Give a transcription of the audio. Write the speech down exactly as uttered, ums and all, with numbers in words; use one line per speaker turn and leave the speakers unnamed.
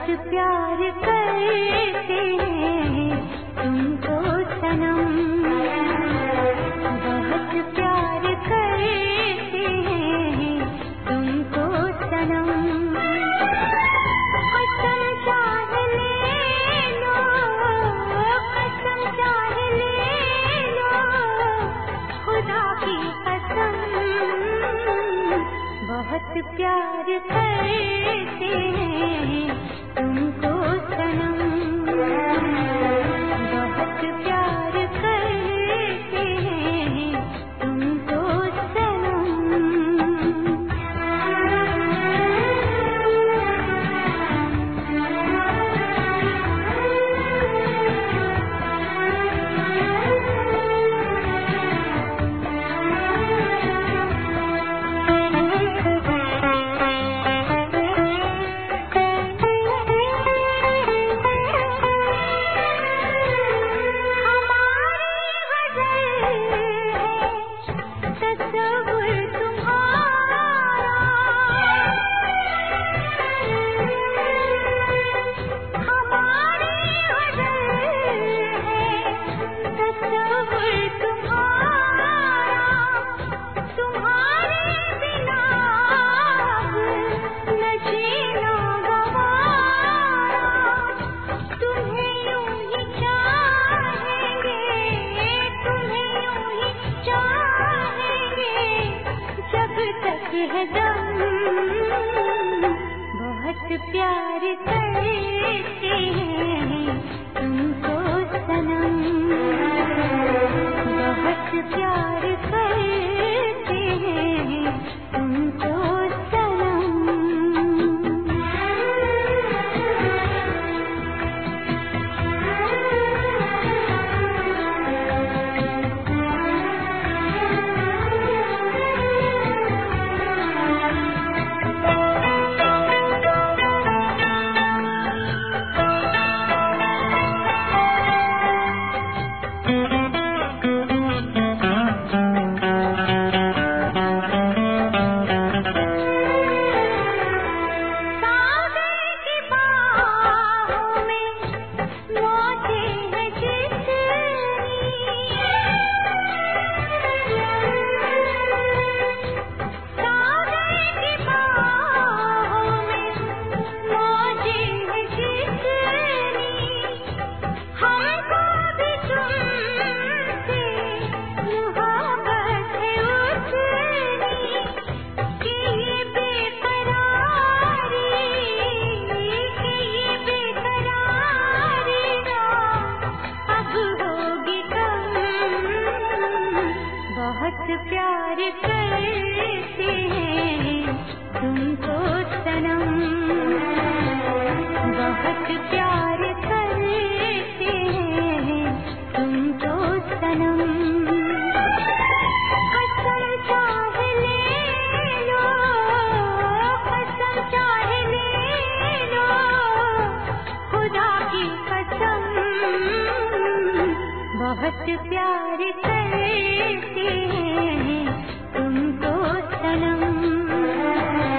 प्यार करते हैं तुमको सनम, बहुत प्यार करते हैं तुमको सनम। कसम चाह ले लो, कसम चाह ले लो, खुदा की कसम, बहुत प्यार करते हैं तुमको सनम, बहुत प्यार करते हैं तुमको सनम। है दम, बहुत प्यार करते हैं तुमको सनम, बहुत प्यार करते हैं तुमको सनम। बहुत प्यार करते हैं तुमको सनम, बहुत प्यार करते हैं तुमको सनम। कसम चाह ले लो, कसम चाह ले लो, खुदा की कसम, बहुत प्यार करते हैं तुमको सनम।